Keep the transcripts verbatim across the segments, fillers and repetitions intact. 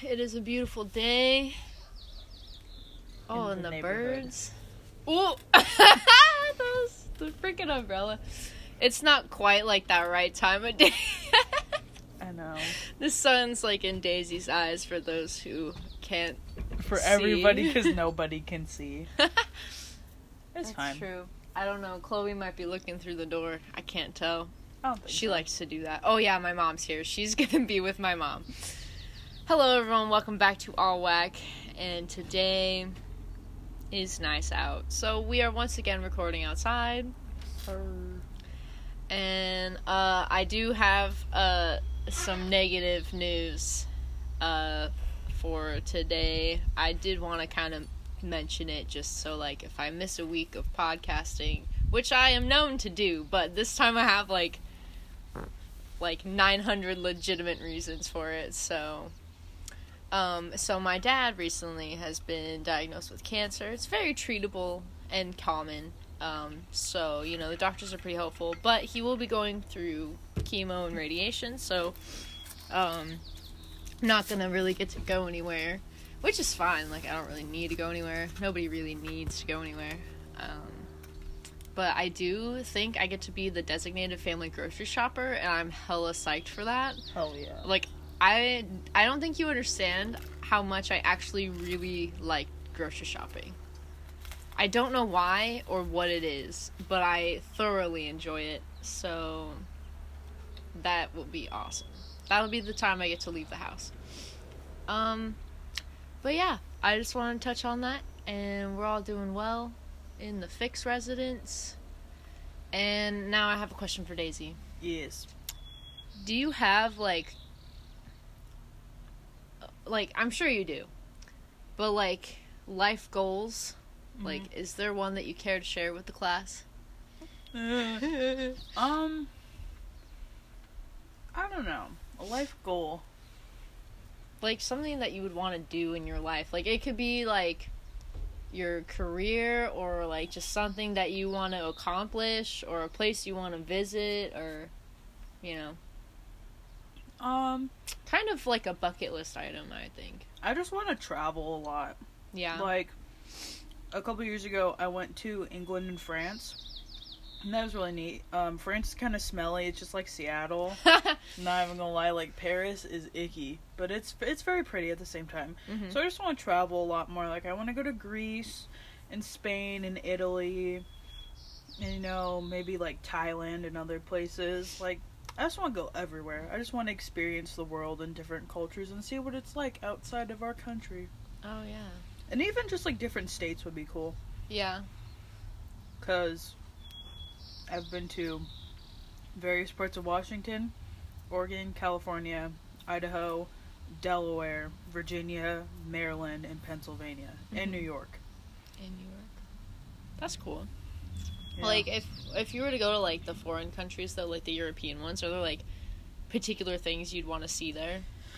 It is a beautiful day. Oh, In and the the neighborhood. birds. Ooh! Those, the freaking umbrella. It's not quite like that right time of day. I know. The sun's like in Daisy's eyes for those who can't For see. everybody, because nobody can see. It's That's fine. true. I don't know. Chloe might be looking through the door. I can't tell. I don't think She so. likes to do that. Oh, yeah, my mom's here. She's going to be with my mom. Hello, everyone. Welcome back to All Whack. And today is nice out. So we are once again recording outside. And uh, I do have uh, some negative news uh, for today. I did want to kind of mention it just so, like, if I miss a week of podcasting, which I am known to do, but this time I have, like, like nine hundred legitimate reasons for it, so... Um, so my dad recently has been diagnosed with cancer. It's very treatable and common. Um, so, you know, the doctors are pretty hopeful, but he will be going through chemo and radiation, so, um, not gonna really get to go anywhere, which is fine. Like, I don't really need to go anywhere. Nobody really needs to go anywhere. Um, but I do think I get to be the designated family grocery shopper, and I'm hella psyched for that. Hell yeah. Like, I, I don't think you understand how much I actually really like grocery shopping. I don't know why or what it is, but I thoroughly enjoy it, so that will be awesome. That'll be the time I get to leave the house. Um, but yeah, I just want to touch on that, and we're all doing well in the Fix residence. And now I have a question for Daisy. Yes. Do you have, like, like, I'm sure you do, but, like, life goals? Mm-hmm. Like, is there one that you care to share with the class? um, I don't know. A life goal. Like, something that you would want to do in your life. Like, it could be, like, your career, or, like, just something that you want to accomplish, or a place you want to visit, or, you know. Um, kind of like a bucket list item, I think. I just want to travel a lot. Yeah. Like, a couple years ago, I went to England and France, and that was really neat. Um, France is kind of smelly. It's just like Seattle. Not even gonna lie, like, Paris is icky, but it's it's very pretty at the same time. Mm-hmm. So I just want to travel a lot more. Like, I want to go to Greece and Spain and Italy, and, you know, maybe, like, Thailand and other places. Like, I just want to go everywhere. I just want to experience the world and different cultures and see what it's like outside of our country. Oh, yeah. And even just, like, different states would be cool. Yeah. Because I've been to various parts of Washington, Oregon, California, Idaho, Delaware, Virginia, Maryland, and Pennsylvania. Mm-hmm. And New York. In New York. That's cool. Yeah. Like, if if you were to go to, like, the foreign countries, though, like, the European ones, are there, like, particular things you'd want to see there?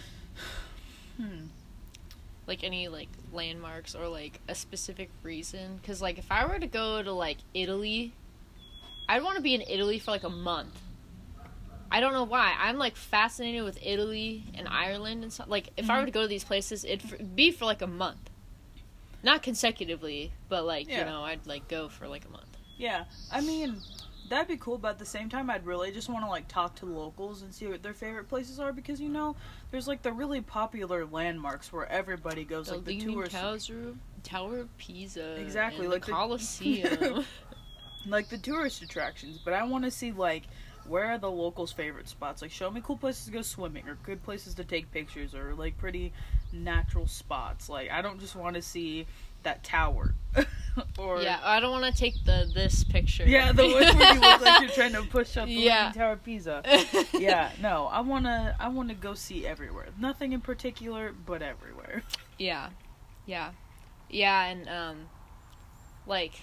Hmm. Like, any, like, landmarks or, like, a specific reason? Because, like, if I were to go to, like, Italy, I'd want to be in Italy for, like, a month. I don't know why. I'm, like, fascinated with Italy and Ireland and stuff. Like, if mm-hmm. I were to go to these places, it'd f- be for, like, a month. Not consecutively, but, like, yeah. you know, I'd, like, go for, like, a month. Yeah, I mean, that'd be cool, but at the same time, I'd really just want to, like, talk to locals and see what their favorite places are, because, you know, there's, like, the really popular landmarks where everybody goes, the like, the Leaning tourist... Tower, Tower of Pisa, exactly, and like the Colosseum. Like, the tourist attractions, but I want to see, like, where are the locals' favorite spots? Like, show me cool places to go swimming, or good places to take pictures, or, like, pretty natural spots. Like, I don't just want to see that tower. Or yeah, I don't want to take the this picture. Yeah, the one where you look like you're trying to push up the yeah. Leaning Tower of Pisa. Yeah, no, I wanna I wanna go see everywhere. Nothing in particular, but everywhere. Yeah, yeah, yeah, and um, like,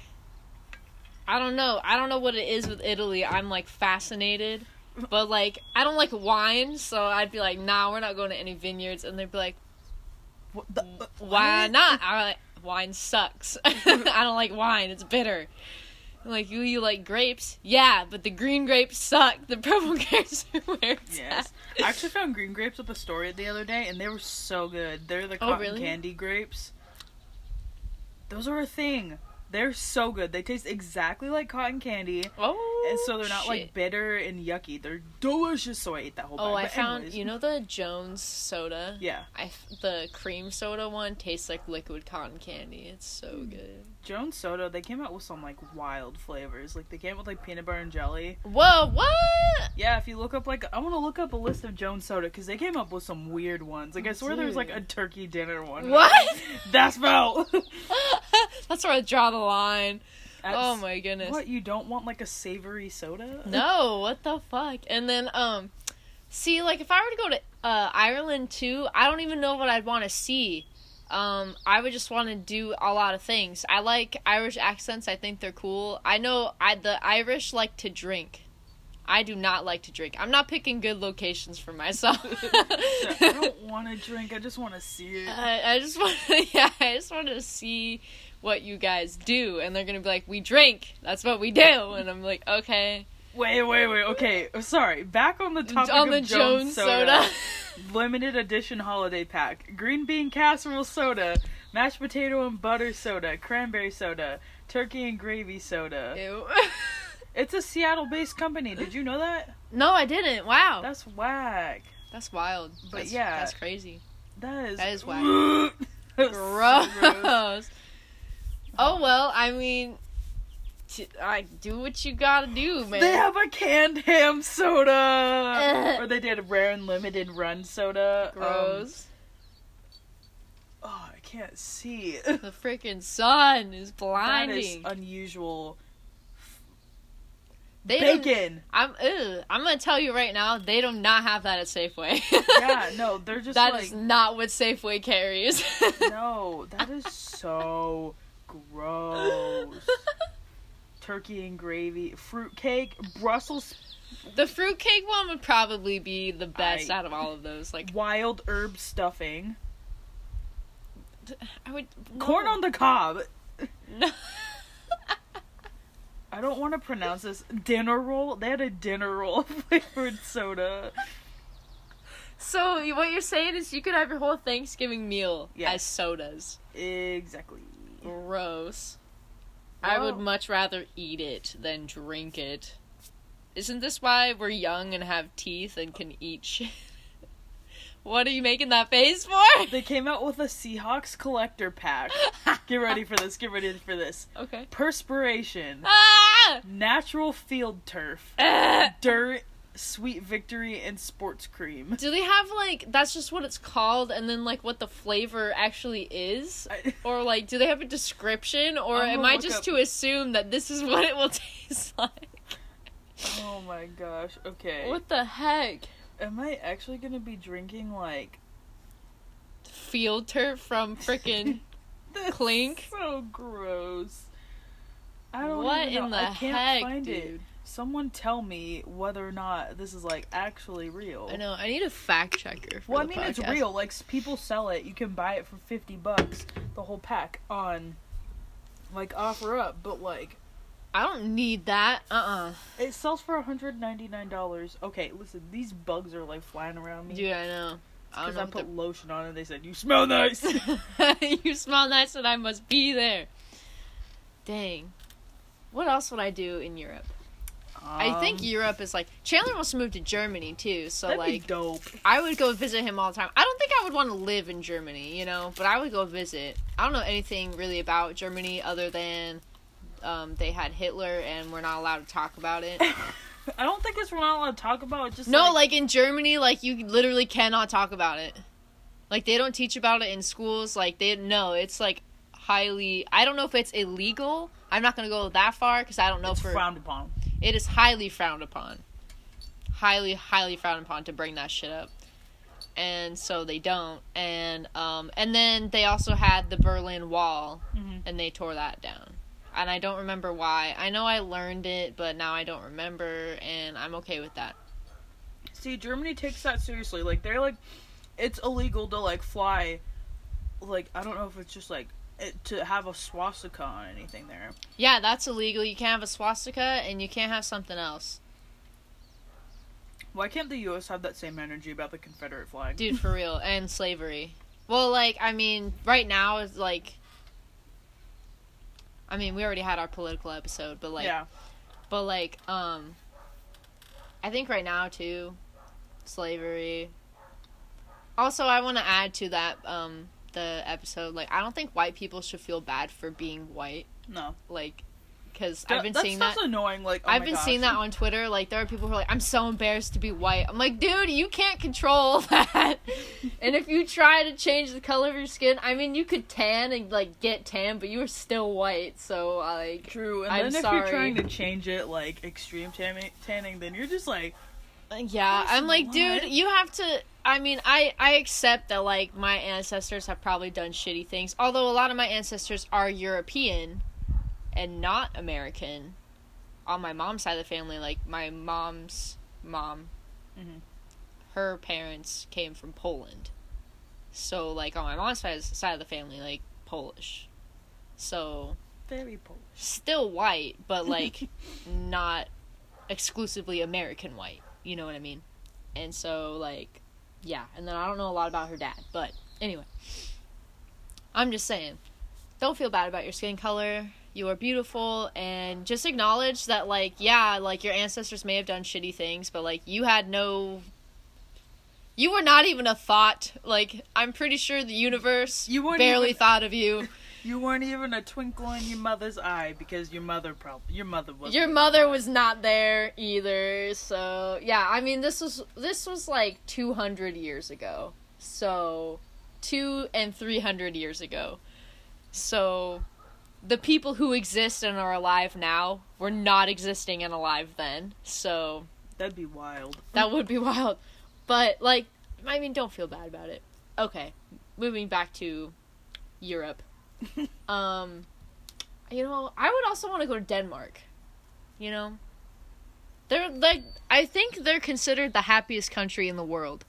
I don't know, I don't know what it is with Italy. I'm like fascinated, but like I don't like wine, so I'd be like, nah, we're not going to any vineyards, and they'd be like, what the, why not? I'm like, wine sucks. I don't like wine. It's bitter. Like, you, you like grapes? Yeah, but the green grapes suck. The purple grapes are where it's Yes. at. I actually found green grapes at the store the other day, and they were so good. They're the Oh, cotton really? candy grapes. Those are a thing. They're so good. They taste exactly like cotton candy. Oh, And so they're not shit. like bitter and yucky. They're delicious. So I ate that whole bag. Oh, I But found, anyways. you know the Jones soda? Yeah. I f- the cream soda one tastes like liquid cotton candy. It's so good. Jones Soda, they came out with some like wild flavors. Like they came out with like peanut butter and jelly. Whoa, what? Yeah, if you look up like I want to look up a list of Jones Soda because they came up with some weird ones. Like I swear there's like a Dude. turkey dinner one. What? That's about. That's where I draw the line. That's- Oh my goodness. What, you don't want like a savory soda? No, what the fuck? And then, um, see, like, if I were to go to uh, Ireland, too, I don't even know what I'd want to see. Um, I would just want to do a lot of things. I like Irish accents. I think they're cool. I know I the Irish like to drink. I do not like to drink. I'm not picking good locations for myself. I don't want to drink. I just want to see it. I, I just want to, yeah, I just want to see what you guys do. And they're going to be like, we drink. That's what we do. And I'm like, okay. Wait, wait, wait. Okay, sorry. Back on the topic On of the Jones, Jones soda. soda. Limited edition holiday pack. Green bean casserole soda. Mashed potato and butter soda. Cranberry soda. Turkey and gravy soda. Ew. It's a Seattle-based company. Did you know that? No, I didn't. Wow. That's whack. That's wild. But That's, yeah. That's crazy. That is... That is whack. That's so gross. Gross. Oh, well, I mean, t- I do what you gotta do, man. They have a canned ham soda! Ugh. Or they did a rare and limited run soda. Um, Gross. oh, I can't see. The freaking sun is That is blinding. unusual. They don't- Bacon! I'm, ew, I'm gonna tell you right now, they do not have that at Safeway. Yeah, no, they're just That like... is not what Safeway carries. No, that is so gross. Turkey and gravy, fruitcake, Brussels, The fruitcake one would probably be the best I- out of all of those. Like, wild herb stuffing, I would corn on the cob. No. I don't want to pronounce this. Dinner roll. They had a dinner roll flavored soda. So what you're saying is you could have your whole Thanksgiving meal Yes. as sodas. Exactly. Gross. I would Well- much rather eat it than drink it. Isn't this why we're young and have teeth and can eat shit? What are you making that face for? They came out with a Seahawks collector pack. Get ready for this. Get ready for this. Okay. Perspiration, Ah! natural field turf, Ah! dirt, sweet victory, and sports cream. Do they have, like, that's just what it's called, and then, like, what the flavor actually is? I- Or, like, do they have a description? Or I'm am gonna I look just up- to assume that this is what it will taste like? Oh my gosh. Okay. What the heck? Am I actually gonna be drinking like Field turf from frickin' That's Clink? So gross. I don't What even know. in the I can't heck, find dude? it. Someone tell me whether or not this is like actually real. I know, I need a fact checker for Well, I the mean it's podcast. real. Like s- people sell it. You can buy it for fifty bucks, the whole pack on like offer up, but like I don't need that. Uh-uh. it sells for one hundred ninety-nine dollars. Okay, listen, these bugs are like flying around me. Dude, I know. I Because don't I know put lotion on it, they said, you smell nice! what the... You smell nice and I must be there. Dang. What else would I do in Europe? I think Um, Europe is like... Chandler wants to move to Germany, too, so, that'd be like... dope. I would go visit him all the time. I don't think I would want to live in Germany, you know? But I would go visit. I don't know anything really about Germany other than... Um, they had Hitler and we're not allowed to talk about it. I don't think it's we're not allowed to talk about it. Just No, like, like in Germany, like you literally cannot talk about it. Like they don't teach about it in schools. Like they no, it's like highly. I don't know if it's illegal. I'm not gonna go that far because I don't know it's for. frowned upon. It is highly frowned upon. Highly, highly frowned upon to bring that shit up. And so they don't. And um, and then they also had the Berlin Wall, Mm-hmm. and they tore that down. And I don't remember why. I know I learned it, but now I don't remember, and I'm okay with that. See, Germany takes that seriously. Like they're like, it's illegal to like fly. Like I don't know if it's just like it, to have a swastika on anything there. Yeah, that's illegal. You can't have a swastika, and you can't have something else. Why can't the U S have that same energy about the Confederate flag? Dude, for real. And slavery. Well, like, I mean, right now, it's like... I mean, we already had our political episode, but, like... Yeah. But, like, um... I think right now, too, slavery... Also, I want to add to that, um, the episode, like, I don't think white people should feel bad for being white. No. Like... Because That, I've been that seeing that. That's annoying. Like, oh I've my been gosh. seeing that on Twitter. Like, there are people who are like, I'm so embarrassed to be white. I'm like, dude, you can't control that. And if you try to change the color of your skin, I mean, you could tan and, like, get tan, but you are still white. So, like, True. And I'm then if sorry. you're trying to change it, like, extreme tanning, tanning then you're just like... Yeah, I'm like, what? dude, you have to... I mean, I, I accept that, like, my ancestors have probably done shitty things. Although a lot of my ancestors are European and not American. On my mom's side of the family, like, my mom's mom, mm-hmm. her parents came from Poland. So, like, on my mom's side, side of the family, like, Polish. So... Very Polish. Still white, but, like, not exclusively American white. You know what I mean? And so, like, yeah. And then I don't know a lot about her dad. But, anyway. I'm just saying. Don't feel bad about your skin color. You are beautiful, and just acknowledge that, like, yeah, like, your ancestors may have done shitty things, but, like, you had no... You were not even a thought. Like, I'm pretty sure the universe You weren't barely even- thought of you. You weren't even a twinkle in your mother's eye because your mother probably... Your mother was Your mother was not there either, so... Yeah, I mean, this was, this was, like, two hundred years ago. So, two and three hundred years ago. So... The people who exist and are alive now were not existing and alive then, so... That'd be wild. That would be wild. But, like, I mean, don't feel bad about it. Okay, moving back to Europe. um, you know, I would also want to go to Denmark. You know? They're, like, I think they're considered the happiest country in the world.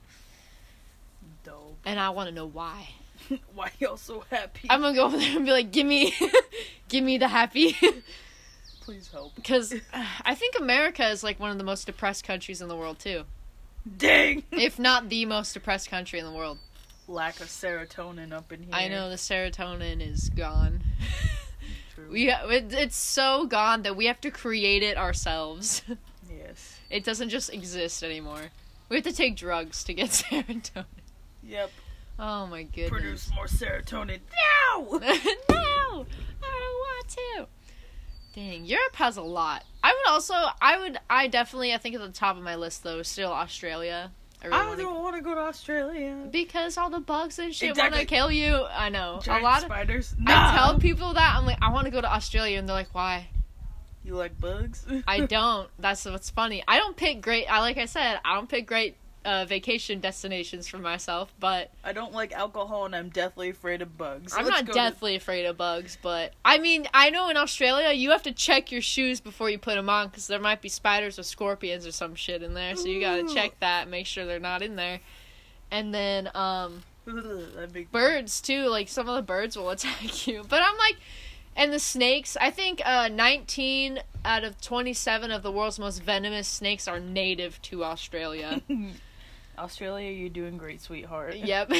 Dope. And I want to know why. Why y'all so happy? I'm gonna go over there and be like, give me, give me the happy. Please help. Because uh, I think America is, like, one of the most depressed countries in the world, too. Dang! If not the most depressed country in the world. Lack of serotonin up in here. I know, the serotonin is gone. True. we it, It's so gone that we have to create it ourselves. Yes. It doesn't just exist anymore. We have to take drugs to get serotonin. Yep. Oh my goodness. Produce more serotonin. No! No! I don't want to. Dang, Europe has a lot. I would also, I would, I definitely, I think at the top of my list, though, is still Australia. I, really I wanna, don't want to go to Australia. Because all the bugs and shit Exactly. want to kill you. I know. Giant a lot spiders. of, No! I tell people that, I'm like, I want to go to Australia, and they're like, why? You like bugs? I don't. That's what's funny. I don't pick great, I like I said, I don't pick great uh, vacation destinations for myself, but I don't like alcohol, and I'm deathly afraid of bugs. I'm Let's not go deathly afraid of bugs, but I mean, I know in Australia you have to check your shoes before you put them on because there might be spiders or scorpions or some shit in there, so you gotta Ooh. check that, make sure they're not in there. And then um, To... That'd be... birds too, like some of the birds will attack you. But I'm like, and the snakes. I think uh, nineteen out of twenty-seven of the world's most venomous snakes are native to Australia. Australia, you're doing great, sweetheart. Yep.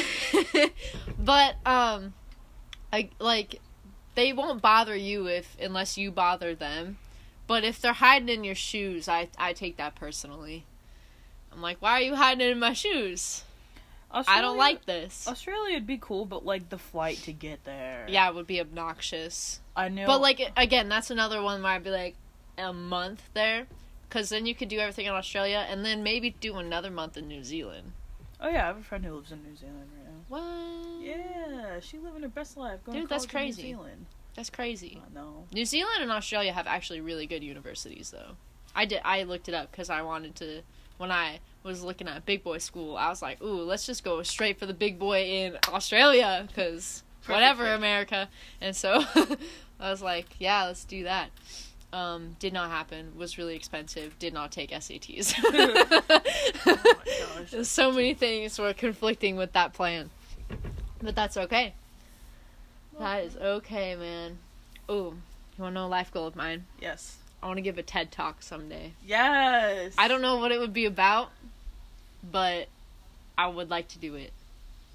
But um I like they won't bother you if unless you bother them. But if they're hiding in your shoes, I I take that personally. I'm like, why are you hiding in my shoes? Australia, I don't like this. Australia'd be cool, but like the flight to get there. Yeah, it would be obnoxious. I know. But like again, that's another one where I'd be like a month there. Because then you could do everything in Australia, and then maybe do another month in New Zealand. Oh yeah, I have a friend who lives in New Zealand right now. What? Yeah, she living her best life. Going Dude, to that's college in crazy. New Zealand. That's crazy. I know. New Zealand and Australia have actually really good universities, though. I did. I looked it up because I wanted to. When I was looking at big boy school, I was like, "Ooh, let's just go straight for the big boy in Australia," because whatever, fit. America. And so I was like, "Yeah, let's do that." Um, did not happen. Was really expensive. Did not take S A Ts. Oh my gosh. So many things were conflicting with that plan, but that's okay. That is okay, man. Ooh, you want to know a life goal of mine? Yes. I want to give a TED Talk someday. Yes. I don't know what it would be about, but I would like to do it.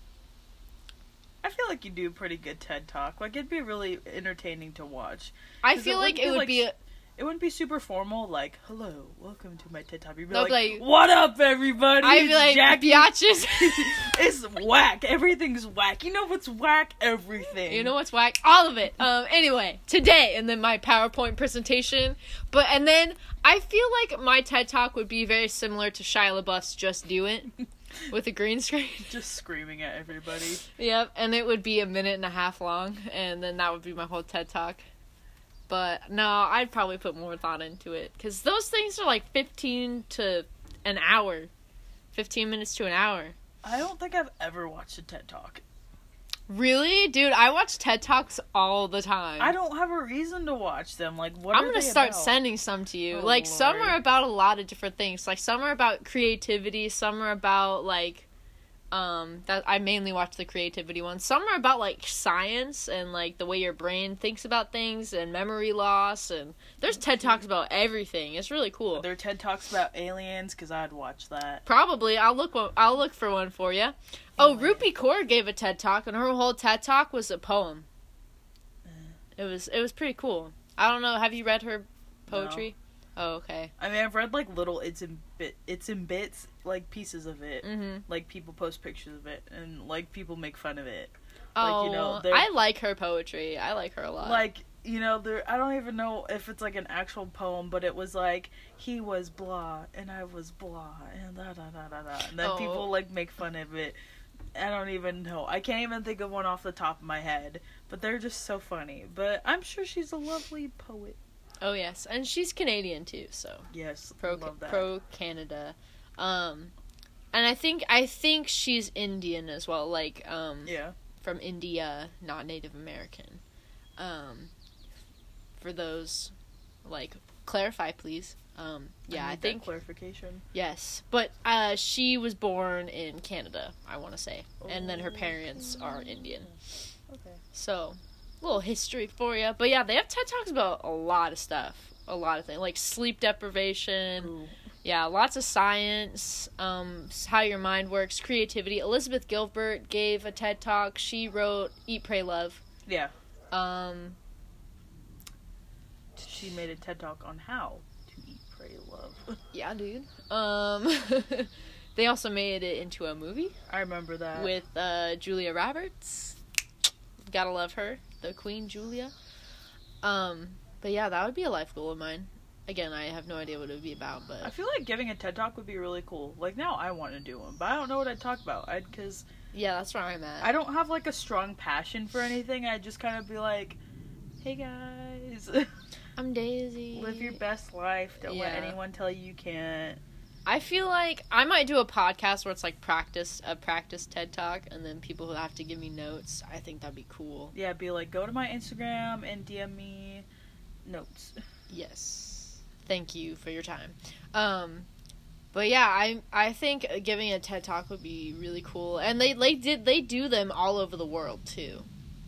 I feel like you do a pretty good TED Talk. Like, it'd be really entertaining to watch. I feel it like it would like, be... A, it wouldn't be super formal, like, hello, welcome to my TED Talk. You'd be No, like, like- what up, everybody? I'd be It's like, Jackie. biatches. It's whack. Everything's whack. You know what's whack? Everything. You know what's whack? All of it. Um. Anyway, today, and then my PowerPoint presentation. But, and then, I feel like my TED Talk would be very similar to Shia LaBeouf's Just Do It. With a green screen. Just screaming at everybody. Yep, and it would be a minute and a half long, and then that would be my whole TED Talk. But, no, I'd probably put more thought into it, because those things are like fifteen to an hour. fifteen minutes to an hour. I don't think I've ever watched a TED Talk. Really? Dude, I watch TED Talks all the time. I don't have a reason to watch them. Like, what I'm are gonna they start about? sending some to you. Oh, like, some Lord. are about a lot of different things. Like, some are about creativity, some are about, like, um, that I mainly watch the creativity ones. Some are about, like, science and, like, the way your brain thinks about things and memory loss, and there's TED Talks about everything. It's really cool. Are there TED Talks about aliens? Because I'd watch that. Probably. I'll look one, I'll look for one for you. Oh, Anyway. Rupi Kaur gave a TED Talk, and her whole TED Talk was a poem. It was it was pretty cool. I don't know. Have you read her poetry? Oh, okay. I mean, I've read like little it's in bit, it's in bits, like pieces of it. Mm-hmm. Like people post pictures of it, and like people make fun of it. Oh, Like, you know, they're- I like her poetry. I like her a lot. Like, you know, there. I don't even know if it's like an actual poem, but it was like he was blah and I was blah and da da da da da, and then Oh. people like make fun of it. I don't even know. I can't even think of one off the top of my head, but they're just so funny. But I'm sure she's a lovely poet. Oh yes, and she's Canadian too, so Yes, pro love that. pro Canada. Um, and I think I think she's Indian as well, like um Yeah. from India, not Native American. Um, for those, like, clarify please. Um, yeah, I, need that think clarification. yes, but uh, she was born in Canada, I want to say, and then her parents are Indian. Okay. So, a little history for you. But yeah, they have TED Talks about a lot of stuff. A lot of things. Like sleep deprivation. Ooh. Yeah, lots of science. Um, how your mind works. Creativity. Elizabeth Gilbert gave a TED Talk. She wrote Eat, Pray, Love. Yeah. Um, She made a TED Talk on how to eat, pray, love. yeah, dude. Um, they also made it into a movie I remember that. with uh, Julia Roberts. Gotta love her. The Queen Julia. Um, but yeah, that would be a life goal of mine. Again, I have no idea what it would be about, but I feel like giving a TED Talk would be really cool. Like, now I want to do one, but I don't know what I'd talk about. I'd, because yeah, that's where I'm at. I don't have, like, a strong passion for anything. I'd just kind of be like, hey, guys, I'm Daisy. live your best life. Don't let Yeah. anyone tell you you can't. I feel like I might do a podcast where it's like practice, a practice TED Talk, and then people who have to give me notes. I think that'd be cool. Yeah, be like, go to my Instagram and D M me notes. Yes. Thank you for your time. Um, but yeah, I I think giving a TED Talk would be really cool, and they they did they do them all over the world too.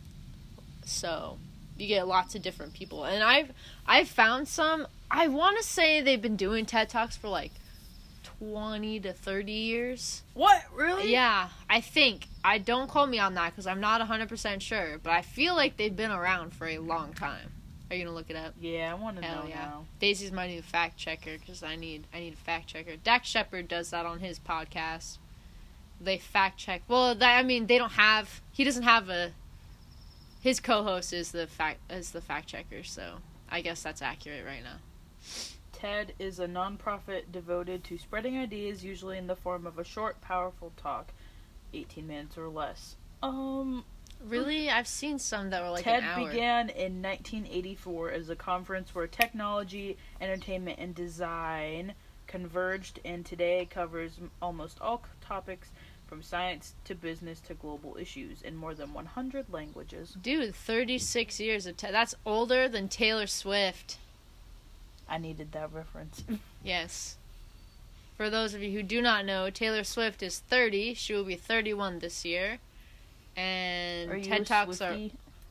So you get lots of different people, and I've I've found some. I want to say they've been doing TED Talks for like twenty to thirty years. What? Really? Yeah, I think. I don't quote me on that because I'm not one hundred percent sure, but I feel like they've been around for a long time. Are you gonna look it up? Yeah, I want to Hell know yeah. now. Daisy's my new fact checker because I need I need a fact checker. Dax Shepard does that on his podcast. They fact check. Well, that, I mean, they don't have. He doesn't have a. His co-host is the fact is the fact checker, so I guess that's accurate right now. TED is a nonprofit devoted to spreading ideas, usually in the form of a short, powerful talk, eighteen minutes or less. Um, Really, I've seen some that were like TED an hour. began in nineteen eighty-four as a conference where technology, entertainment, and design converged, and today covers m- almost all c- topics from science to business to global issues in more than one hundred languages. Dude, thirty-six years of TED. That's older than Taylor Swift. I needed that reference. Yes. For those of you who do not know, Taylor Swift is thirty. She will be thirty-one this year. And Are you TED a Talks Swiftie?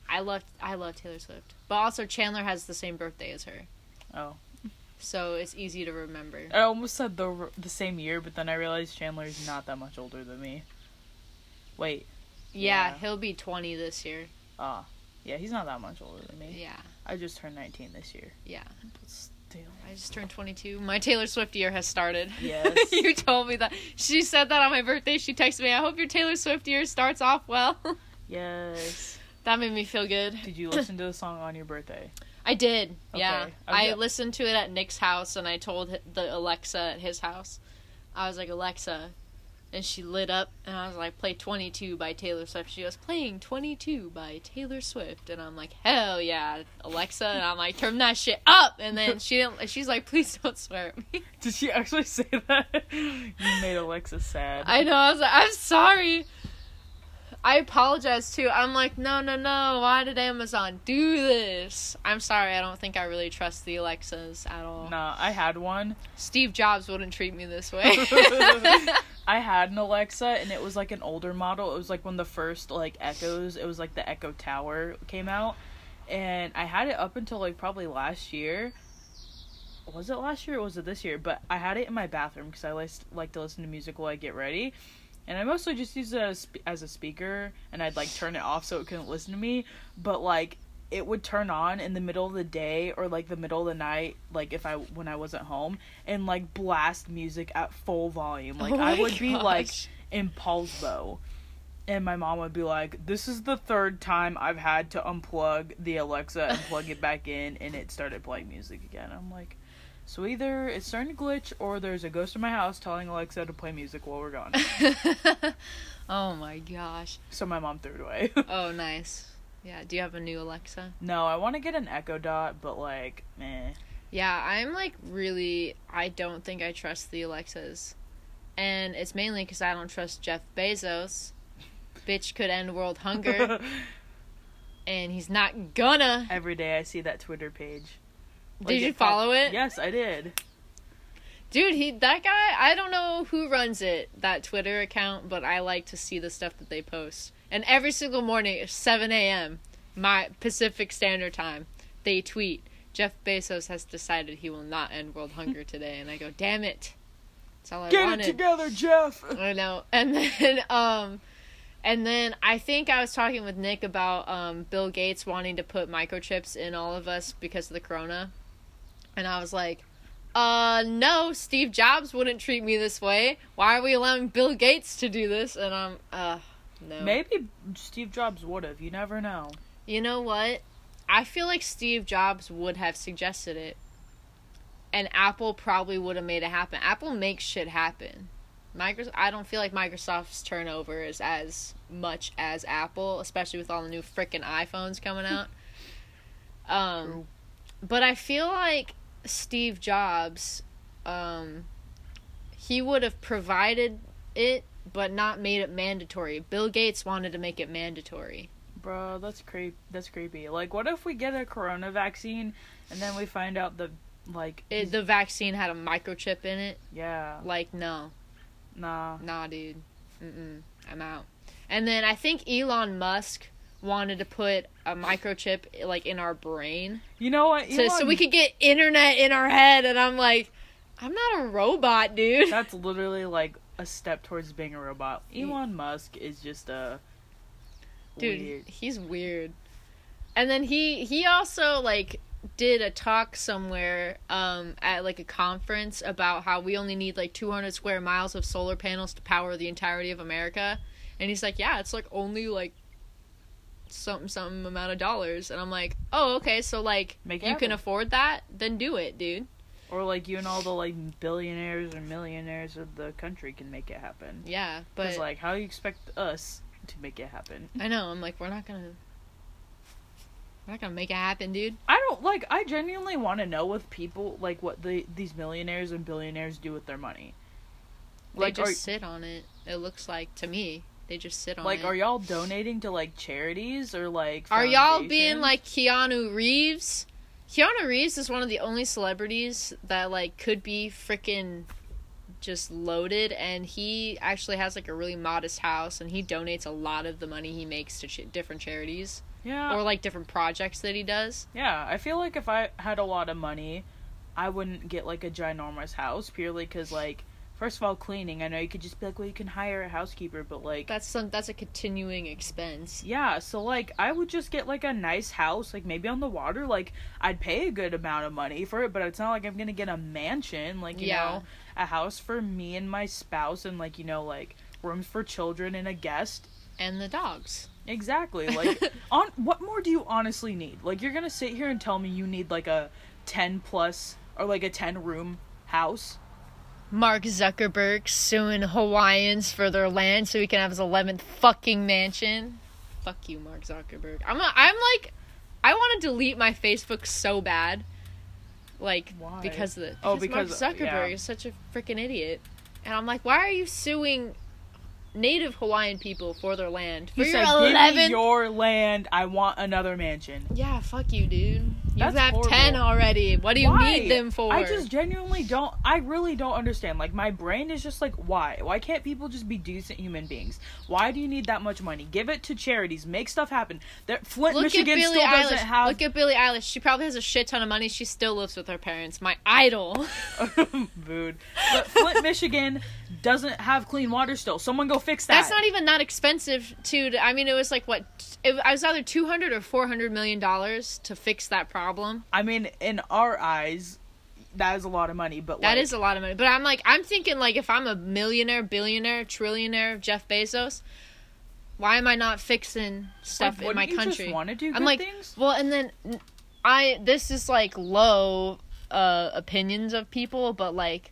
I love I love Taylor Swift. But also Chandler has the same birthday as her. Oh. So it's easy to remember. I almost said the the same year, but then I realized Chandler is not that much older than me. Wait. Yeah, Yeah. he'll be twenty this year. Ah. Yeah, he's not that much older than me. Yeah. I just turned nineteen this year. Yeah. But still. I just turned twenty-two. My Taylor Swift year has started. Yes. You told me that. She said that on my birthday. She texted me, I hope your Taylor Swift year starts off well. Yes. That made me feel good. Did you listen to the song on your birthday? I did. Yeah. Okay. I Okay. listened to it at Nick's house, and I told hi- the Alexa at his house. I was like, Alexa. And she lit up, and I was like, play twenty-two by Taylor Swift. She goes, playing twenty-two by Taylor Swift. And I'm like, hell yeah, Alexa. And I'm like, turn that shit up. And then she didn't, she's like, please don't swear at me. Did she actually say that? You made Alexa sad. I know. I was like, I'm sorry. I apologize too. I'm like, no, no, no. Why did Amazon do this? I'm sorry. I don't think I really trust the Alexas at all. Nah, I had one. Steve Jobs wouldn't treat me this way. I had an Alexa, and it was like an older model. It was like when the first like Echoes, it was like the Echo Tower came out, and I had it up until like probably last year. Was it last year or was it this year? But I had it in my bathroom because I like like to listen to music while I get ready. And I mostly just use it as, as a speaker, and I'd, like, turn it off so it couldn't listen to me. But, like, it would turn on in the middle of the day or, like, the middle of the night, like, if I, when I wasn't home, and, like, blast music at full volume. Like, Oh I my would be, like, gosh. in pulse mode. And my mom would be like, this is the third time I've had to unplug the Alexa and plug it back in, and it started playing music again. I'm like... So either it's starting to glitch, or there's a ghost in my house telling Alexa to play music while we're gone. Oh my gosh. So my mom threw it away. Oh, nice. Yeah, do you have a new Alexa? No, I want to get an Echo Dot, but like, meh. Yeah, I'm like really, I don't think I trust the Alexas. And it's mainly because I don't trust Jeff Bezos. Bitch could end world hunger. And he's not gonna. Every day I see that Twitter page. Did Like, you it pop- follow it? Yes, I did. Dude, he that guy, I don't know who runs it, that Twitter account, but I like to see the stuff that they post. And every single morning at seven a.m., my Pacific Standard Time, they tweet, Jeff Bezos has decided he will not end world hunger today. And I go, damn it. That's all I Get wanted. it together, Jeff! I know. And then, um, and then I think I was talking with Nick about um, Bill Gates wanting to put microchips in all of us because of the corona. And I was like, uh, no, Steve Jobs wouldn't treat me this way. Why are we allowing Bill Gates to do this? And I'm, uh, no. Maybe Steve Jobs would have. You never know. You know what? I feel like Steve Jobs would have suggested it. And Apple probably would have made it happen. Apple makes shit happen. Microsoft, I don't feel like Microsoft's turnover is as much as Apple, especially with all the new frickin' iPhones coming out. Um, True. but I feel like Steve Jobs, um, he would have provided it, but not made it mandatory. Bill Gates wanted to make it mandatory. Bro, that's creep. That's creepy. Like, what if we get a corona vaccine and then we find out the like It, the vaccine had a microchip in it. yeah, Like, no. nah. Nah, dude. Mm-mm. I'm out. And then I think Elon Musk wanted to put a microchip, like, in our brain. You know what? So, so Elon- we could get internet in our head. And I'm like, I'm not a robot, dude. That's literally like a step towards being a robot. Elon Musk is just a Dude, weird. he's weird. And then he he also like did a talk somewhere um at like a conference about how we only need like two hundred square miles of solar panels to power the entirety of America. And he's like, yeah, it's like only like something something amount of dollars. And I'm like, oh, okay, so like Make it you can happen. afford that, then do it, dude. Or like you and all the like billionaires or millionaires of the country can make it happen. Yeah, Because but like, how do you expect us to make it happen? I know, I'm like, we're not gonna we're not gonna make it happen, dude. I don't like. I genuinely want to know with people like what the these millionaires and billionaires do with their money. They Like, just are sit on it. It looks like to me. They just sit on like it. are y'all donating to like charities or like? Are y'all being foundations? like Keanu Reeves? Keanu Reeves is one of the only celebrities that like could be freaking just loaded, and he actually has like a really modest house, and he donates a lot of the money he makes to ch- different charities. Yeah. Or like different projects that he does. Yeah, I feel like if I had a lot of money, I wouldn't get like a ginormous house, purely because, like, first of all, cleaning. I know you could just be like, well, you can hire a housekeeper, but like That's some that's a continuing expense. yeah, so like I would just get like a nice house, like maybe on the water. Like I'd pay a good amount of money for it, but it's not like I'm gonna get a mansion. Like, you Yeah. know, a house for me and my spouse, and like, you know, like rooms for children and a guest. And the dogs. Exactly. Like, on what more do you honestly need? Like, you're gonna sit here and tell me you need like a ten plus or like a ten room house? Mark Zuckerberg suing Hawaiians for their land so he can have his eleventh fucking mansion. Fuck you, Mark Zuckerberg. I'm a, I'm like, I want to delete my Facebook so bad. Like, Why? because of the Oh, because because- Mark Zuckerberg yeah. is such a freaking idiot. And I'm like, why are you suing native Hawaiian people for their land? For He your said, "Give me eleventh your land. I want another mansion." Yeah, fuck you, dude. You That's have horrible. ten already. What do you Why? need them for? I just genuinely don't. I really don't understand. Like, my brain is just like, why? Why can't people just be decent human beings? Why do you need that much money? Give it to charities. Make stuff happen. There, Flint, Look Michigan at Billie still Eilish. doesn't have. Look at Billie Eilish. She probably has a shit ton of money. She still lives with her parents. My idol. Mood. But Flint, Michigan doesn't have clean water still. Someone go fix that. That's not even that expensive, too. I mean, it was like, what? It was either two hundred or four hundred million dollars to fix that problem. I mean, in our eyes, that is a lot of money. But That like, is a lot of money. But I'm like, I'm thinking, like, if I'm a millionaire, billionaire, trillionaire, Jeff Bezos, why am I not fixing stuff like, in my wouldn't you country? just want to do I'm good like, things? well, and then I, this is like low uh, opinions of people, but like,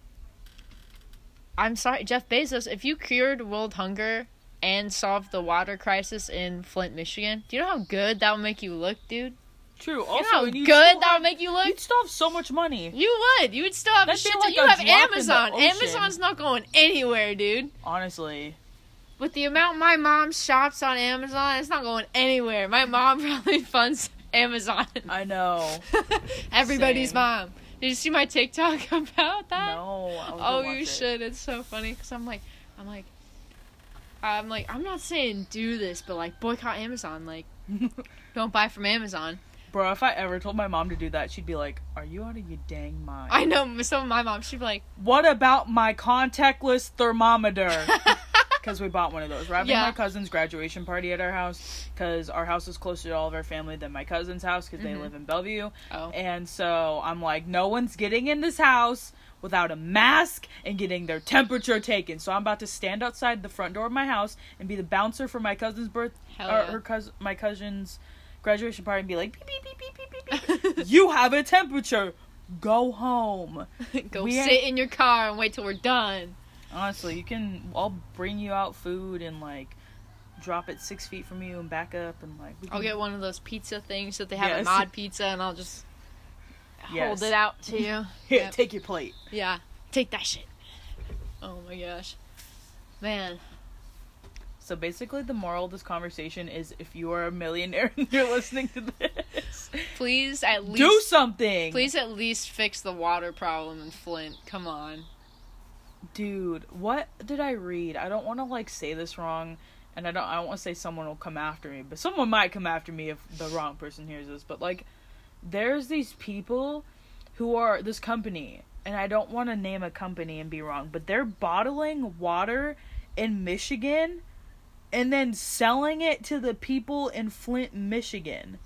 I'm sorry, Jeff Bezos, if you cured world hunger and solved the water crisis in Flint, Michigan, do you know how good that would make you look, dude? True. You Also, know how and you'd good still that have- would make you look? You'd still have so much money. You would. You would still have a That'd be shit like ton. You a have drop in the Amazon. ocean. Amazon's not going anywhere, dude. Honestly. With the amount my mom shops on Amazon, it's not going anywhere. My mom probably funds Amazon. I know. Everybody's Same. mom. Did you see my TikTok about that? No. I was Oh, gonna you watch it. should. It's so funny because I'm like, I'm like, I'm like, I'm not saying do this, but like boycott Amazon. Like, don't buy from Amazon. Bro, if I ever told my mom to do that, she'd be like, "Are you out of your dang mind?" I know some of my mom. She'd be like, What about my contactless thermometer? Because we bought one of those. We're having Yeah. my cousin's graduation party at our house because our house is closer to all of our family than my cousin's house because Mhm. they live in Bellevue. oh, And so I'm like, no one's getting in this house without a mask and getting their temperature taken. So I'm about to stand outside the front door of my house and be the bouncer for my cousin's birth, hell or yeah. her cousin, my cousin's graduation party, and be like, beep beep beep beep beep beep beep. You have a temperature. Go home. Go we sit ain't- in your car and wait till we're done. Honestly, you can. I'll bring you out food and like drop it six feet from you and back up and like. We I'll can- get one of those pizza things that they have Yes. at Mod Pizza, and I'll just Yes. hold it out to you. Here, Yep. take your plate. Yeah, take that shit. Oh my gosh, man. So basically, the moral of this conversation is: if you are a millionaire and you're listening to this, Please at least do something. Please at least fix the water problem in Flint. Come on. Dude, what did I read? I don't want to like say this wrong, and I don't. I don't want to say someone will come after me, but someone might come after me if the wrong person hears this. But like, there's these people who are this company, and I don't want to name a company and be wrong, but they're bottling water in Michigan and then selling it to the people in Flint, Michigan.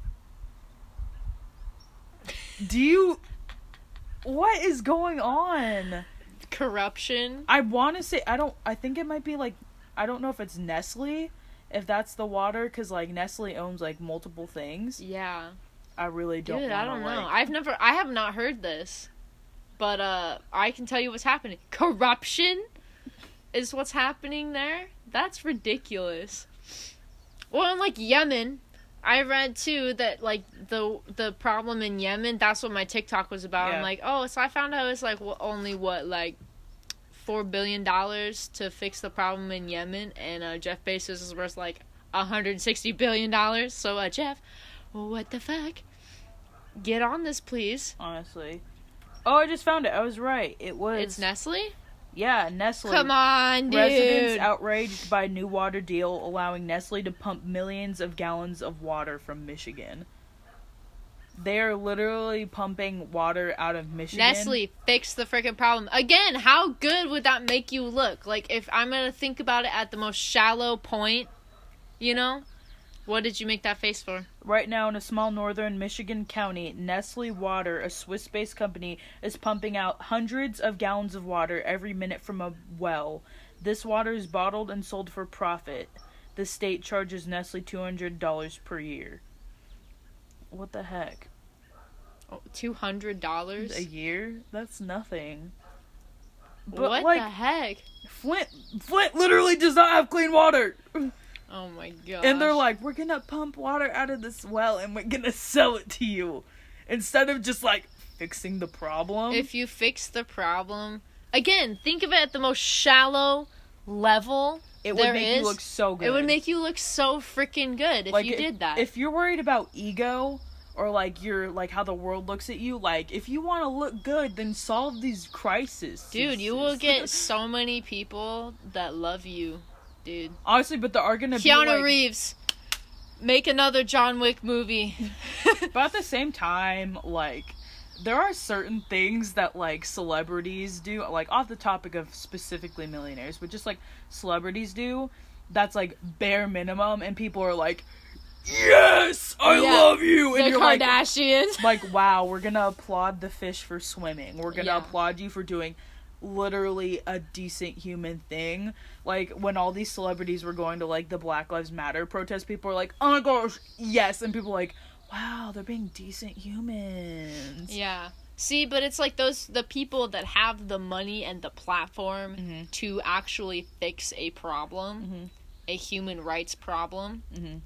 Do you? What is going on? Corruption. I want to say, I don't, I think it might be like, I don't know if it's Nestle, if that's the water, because like Nestle owns like multiple things. Yeah. I really don't Dude, wanna, I don't know. like- I've never, I have not heard this. But, uh, I can tell you what's happening. Corruption is what's happening there. That's ridiculous. Well, in, like, Yemen, I read, too, that, like, the the problem in Yemen, that's what my TikTok was about. Yeah. I'm like, oh, so I found out it's, like, well, only, what, like, four billion dollars to fix the problem in Yemen, and, uh, Jeff Bezos is worth, like, one hundred sixty billion dollars. So, uh, Jeff, what the fuck? Get on this, please. Honestly. Oh, I just found it. I was right. It was. It's Nestle? Yeah, Nestle. Come on, dude. Residents outraged by new water deal allowing Nestle to pump millions of gallons of water from Michigan. They are literally pumping water out of Michigan. Nestle, fix the freaking problem. Again, how good would that make you look? Like, if I'm going to think about it at the most shallow point, you know? What did you make that face for? Right now, in a small northern Michigan county, Nestle Water, a Swiss-based company, is pumping out hundreds of gallons of water every minute from a well. This water is bottled and sold for profit. The state charges Nestle two hundred dollars per year. What the heck? Oh, two hundred dollars? A year? That's nothing. But what like, the heck? Flint, Flint literally does not have clean water. Oh my god. And they're like, we're gonna pump water out of this well and we're gonna sell it to you. Instead of just like fixing the problem. If you fix the problem, again, think of it at the most shallow level. It would make is. you look so good. It would make you look so freaking good if like you if, did that. If you're worried about ego or like your like how the world looks at you, like if you want to look good, then solve these crises. Dude, you will get so many people that love you, dude. Honestly, but there are gonna Keanu be like, Reeves, make another John Wick movie. But at the same time, like there are certain things that like celebrities do, like off the topic of specifically millionaires, but just like celebrities do, that's like bare minimum, and people are like, yes, I yeah, love you, and the you're Kardashians. like, like, wow, we're gonna applaud the fish for swimming. We're gonna yeah. applaud you for doing literally a decent human thing. Like when all these celebrities were going to like the Black Lives Matter protest, people are like, oh my gosh, yes, and people are like, wow, they're being decent humans. Yeah. See, but it's like those, the people that have the money and the platform mm-hmm. to actually fix a problem, mm-hmm. a human rights problem. Mm-hmm.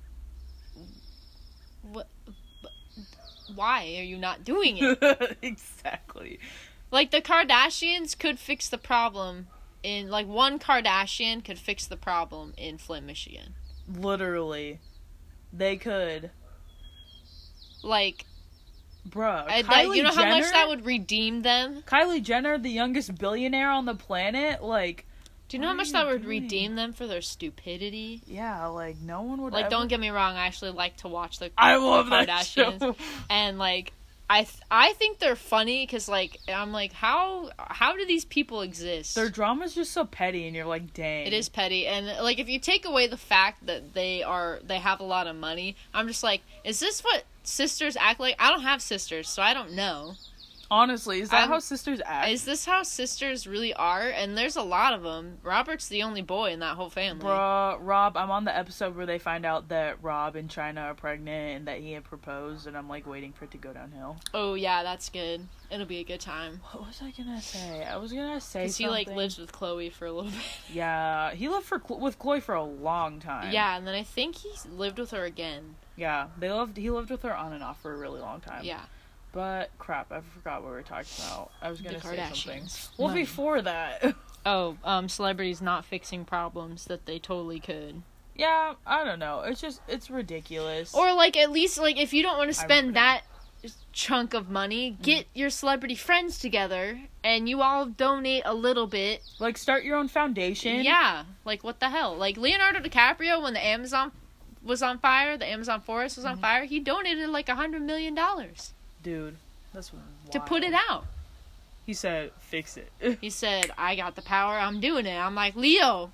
What? Why are you not doing it? Exactly. Like, the Kardashians could fix the problem in, like, one Kardashian could fix the problem in Flint, Michigan. Literally. They could. Like, bruh, I, Kylie that, you know Jenner, how much that would redeem them? Kylie Jenner, the youngest billionaire on the planet, like, do you know how much that would doing? redeem them for their stupidity? Yeah, like, no one would Like, ever... don't get me wrong, I actually like to watch the, I love the that Kardashians. Show. And, like, I th- I think they're funny, because, like, I'm like, how how do these people exist? Their drama's just so petty, and you're like, dang. It is petty, and, like, if you take away the fact that they are, they have a lot of money, I'm just like, is this what sisters act like? I don't have sisters, so I don't know. Honestly, is that I'm, how sisters act? Is this how sisters really are? And there's a lot of them. Robert's the only boy in that whole family. Bruh, Rob, I'm on the episode where they find out that Rob and China are pregnant and that he had proposed, and I'm, like, waiting for it to go downhill. Oh, yeah, that's good. It'll be a good time. What was I gonna say? I was gonna say Because he, something. like, lives with Chloe for a little bit. Yeah, he lived for with Chloe for a long time. Yeah, and then I think he lived with her again. Yeah, they lived. He lived with her on and off for a really long time. Yeah. But, crap, I forgot what we were talking about. I was going to say something. Well, Money. Before that. Oh, um, celebrities not fixing problems that they totally could. Yeah, I don't know. It's just, it's ridiculous. Or, like, at least, like, if you don't want to spend that chunk of money, get mm. your celebrity friends together, and you all donate a little bit. Like, start your own foundation. Yeah. Like, what the hell? Like, Leonardo DiCaprio, when the Amazon was on fire, the Amazon forest was on mm-hmm. fire, he donated, like, a hundred million dollars. Dude, that's wild. To put it out. He said, fix it. He said, I got the power, I'm doing it. I'm like, Leo,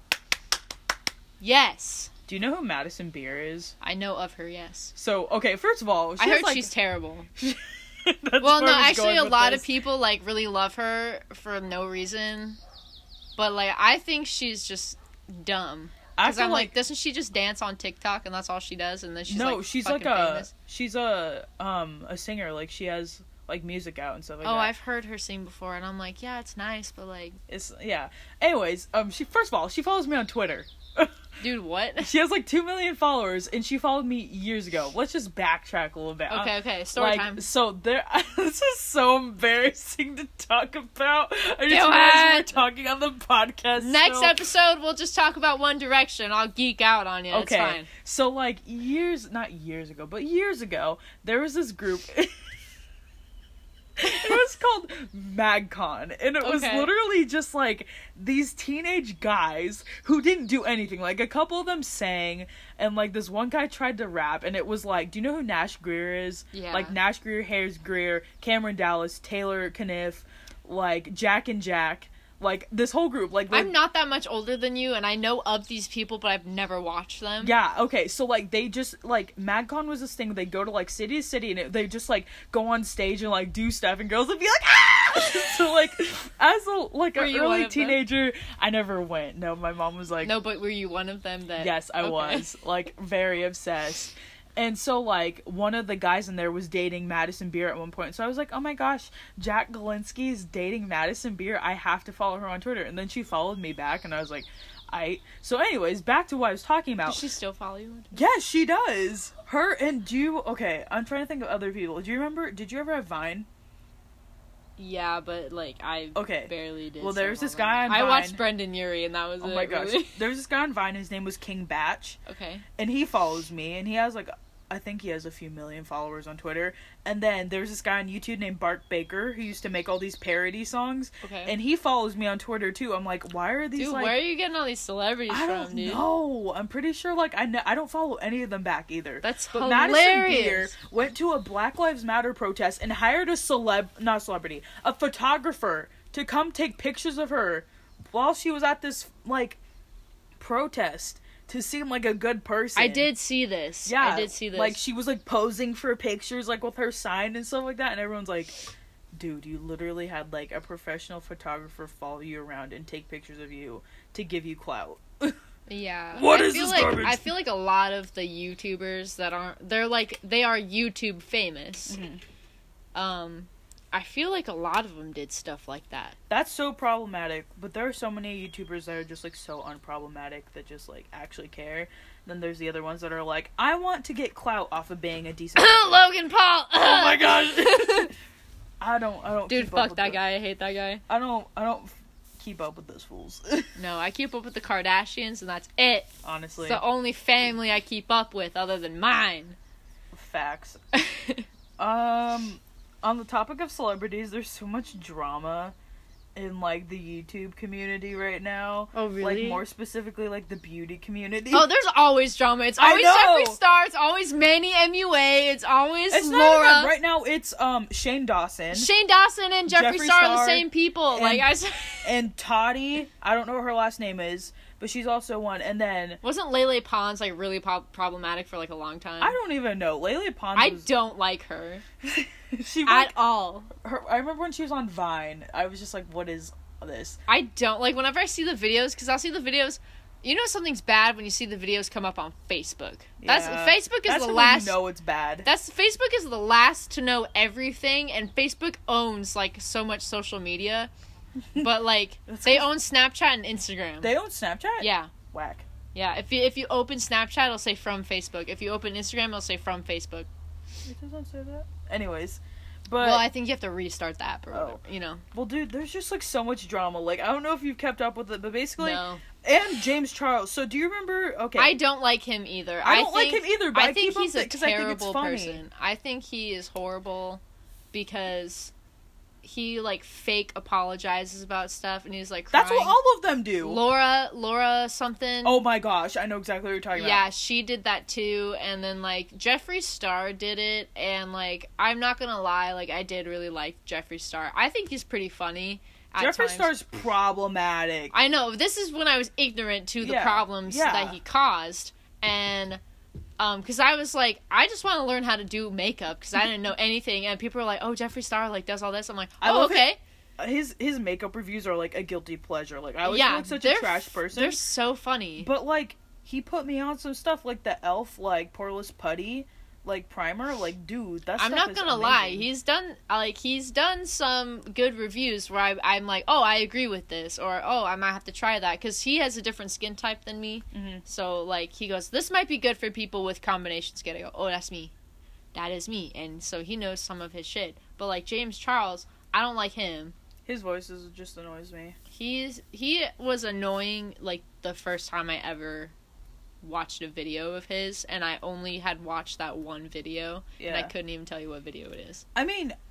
yes. Do you know who Madison Beer is? I know of her, yes. So, okay, first of all, she I heard like... she's terrible. Well, no, actually, a lot this. of people, like, really love her for no reason. But, like, I think she's just dumb. Because I'm like, like, doesn't she just dance on TikTok and that's all she does? And then she's no, like, she's like a famous? she's a um a singer. Like she has like music out and stuff like oh, that. Oh, I've heard her sing before, and I'm like, yeah, it's nice, but like, it's yeah. Anyways, um, she first of all, she follows me on Twitter. Dude, what? She has like two million followers, and she followed me years ago. Let's just backtrack a little bit. Okay, okay, story like, time. So there, this is so embarrassing to talk about. I just Do realized it. we're talking on the podcast. Next so. episode, we'll just talk about One Direction. I'll geek out on you. Okay, it's fine. So like years, not years ago, but years ago, there was this group. It was called MagCon, and it was Okay. literally just like these teenage guys who didn't do anything. Like a couple of them sang, and like this one guy tried to rap, and it was like, do you know who Nash Greer is? Yeah. Like Nash Greer, Harris Greer, Cameron Dallas, Taylor Caniff, like Jack and Jack. Like, this whole group, like... I'm not that much older than you, and I know of these people, but I've never watched them. Yeah, okay, so, like, they just, like, MagCon was this thing where they go to, like, city to city, and it, they just, like, go on stage and, like, do stuff, and girls would be like, ah! So, like, as a, like, Were an you one early of them? teenager, I never went. No, my mom was like... No, but were you one of them that... Yes, I Okay. was, like, very obsessed. And so, like, one of the guys in there was dating Madison Beer at one point. So I was like, oh my gosh, Jack Galinsky is dating Madison Beer. I have to follow her on Twitter. And then she followed me back, and I was like, I... So anyways, back to what I was talking about. Does she still follow you on Twitter? Yes, she does. Her and do you... Okay, I'm trying to think of other people. Do you remember... Did you ever have Vine? Yeah, but, like, I Okay. barely did. Well, there's some this of them. guy on I Vine. watched Brendan Urie, and that was Oh it, my gosh. really. There was this guy on Vine. His name was King Batch. Okay. And he follows me, and he has, like... I think he has a few million followers on Twitter. And then there's this guy on YouTube named Bart Baker who used to make all these parody songs. Okay. And he follows me on Twitter too. I'm like, why are these Dude, like... where are you getting all these celebrities I from, don't dude? know. I'm pretty sure like I know, I don't follow any of them back either. That's but Madison Beer hilarious. went to a Black Lives Matter protest and hired a celeb, not celebrity, a photographer to come take pictures of her while she was at this like protest. To seem like a good person. I did see this. Yeah, I did see this. Like, she was, like, posing for pictures, like, with her sign and stuff like that, and everyone's like, dude, you literally had, like, a professional photographer follow you around and take pictures of you to give you clout. Yeah. What I is feel this like, garbage? I feel like a lot of the YouTubers that aren't... They're, like... They are YouTube famous. Mhm. Um... I feel like a lot of them did stuff like that. That's so problematic, but there are so many YouTubers that are just, like, so unproblematic that just, like, actually care. Then there's the other ones that are like, I want to get clout off of being a decent person. Logan Paul! Oh my gosh! I don't, I don't Dude, keep up fuck with that the- guy. I hate that guy. I don't, I don't keep up with those fools. No, I keep up with the Kardashians, and that's it. Honestly. It's the only family I keep up with other than mine. Facts. Um, on the topic of celebrities, there's so much drama in, like, the YouTube community right now. Oh, really? Like, more specifically, like, the beauty community. Oh, there's always drama. It's I always know! Jeffree Star. It's always Manny M U A. It's always It's not Laura. even, right now, it's, um, Shane Dawson. Shane Dawson and Jeffree, Jeffree Star are the Star same people. and- Like I said, And Toddy, I don't know what her last name is, but she's also one. And then, wasn't Lele Pons like really po- problematic for like a long time? I don't even know. Layla Pons I was... don't like her she at like, all. her, I remember when she was on Vine, I was just like, what is this? I don't like whenever I see the videos because I'll see the videos. You know something's bad when you see the videos come up on Facebook. That's Yeah. Facebook is That's the when last. you know it's bad. That's Facebook is the last to know everything, and Facebook owns like so much social media. But like That's they 'cause- own Snapchat and Instagram. They own Snapchat? yeah, Whack. yeah. If you if you open Snapchat, it'll say from Facebook. If you open Instagram, it'll say from Facebook. It doesn't say that. Anyways, but Well, I think you have to restart the app or Oh. whatever. You know. well, dude, there's just like so much drama. Like, I don't know if you've kept up with it, but basically, No, and James Charles. So, do you remember? Okay, I don't like him either. I don't think, like him either, but I, I think keep he's up a because I think it's terrible funny. person. I think he is horrible because he like fake apologizes about stuff, and he's like crying. That's what all of them do. Laura, Laura something. Oh my gosh, I know exactly what you're talking yeah, about. she did that too, and then like Jeffree Star did it, and like I'm not gonna lie, like I did really like Jeffree Star. I think he's pretty funny. At Jeffree times. Star's problematic. I know this is when I was ignorant to the Yeah, problems yeah. that he caused, and um, because I was like, I just want to learn how to do makeup because I didn't know anything, and people were like, oh, Jeffree Star like does all this. I'm like, I oh, love okay. His his makeup reviews are like a guilty pleasure. Like, I always Yeah, feel like such they're a trash f- person. They're so funny. But like, he put me on some stuff like the Elf like poreless putty like primer. Like, dude, that I'm stuff not is gonna amazing. lie, he's done like he's done some good reviews where I, I'm like, oh, I agree with this, or oh, I might have to try that because he has a different skin type than me. Mhm. So like he goes, this might be good for people with combination skin. I go, oh, that's me, that is me, and so he knows some of his shit. But like James Charles, I don't like him. His voice is just annoys me. He's he was annoying like the first time I ever watched a video of his, and I only had watched that one video, and I Yeah. couldn't even tell you what video it is. I mean,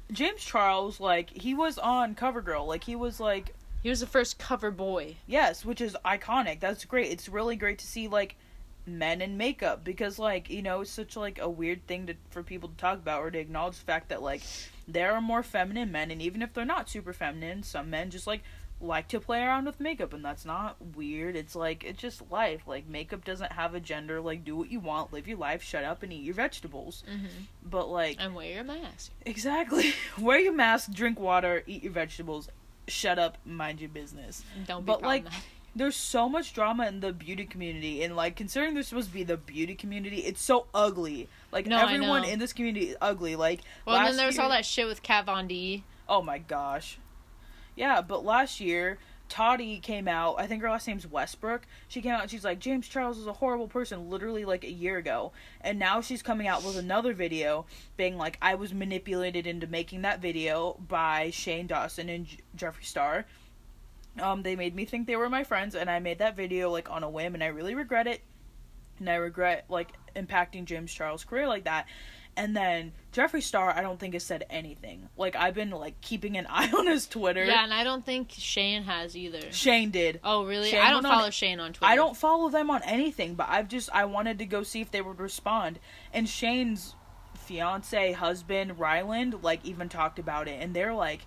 James Charles, like, he was on CoverGirl. Like, he was, like... He was the first cover boy. Yes, which is iconic. That's great. It's really great to see, like, men in makeup. Because, like, you know, it's such, like, a weird thing to for people to talk about or to acknowledge the fact that, like, there are more feminine men. And even if they're not super feminine, some men just, like, like to play around with makeup. And that's not weird. It's, like, it's just life. Like, makeup doesn't have a gender. Like, do what you want. Live your life. Shut up and eat your vegetables. Mm-hmm. But, like... And wear your mask. Exactly. Wear your mask, drink water, eat your vegetables. Shut up, mind your business. Don't be But, like, problematic. there's so much drama in the beauty community, and, like, considering they're supposed to be the beauty community, it's so ugly. Like, No, everyone I know. in this community is ugly. Like, Well, last then there was year... all that shit with Kat Von D. Oh my gosh. Yeah, but last year, Toddy came out, I think her last name's Westbrook, she came out and she's like, James Charles is a horrible person, literally like a year ago, and now she's coming out with another video, being like, I was manipulated into making that video by Shane Dawson and J- Jeffree Star. Um, they made me think they were my friends, and I made that video, like, on a whim, and I really regret it, and I regret, like, impacting James Charles' career like that. And then Jeffree Star, I don't think has said anything. Like, I've been, like, keeping an eye on his Twitter. Yeah, and I don't think Shane has either. Shane did. Oh, really? Shane I don't went on- follow Shane on Twitter. I don't follow them on anything, but I've just, I wanted to go see if they would respond. And Shane's fiance, husband, Ryland, like, even talked about it. And they're, like,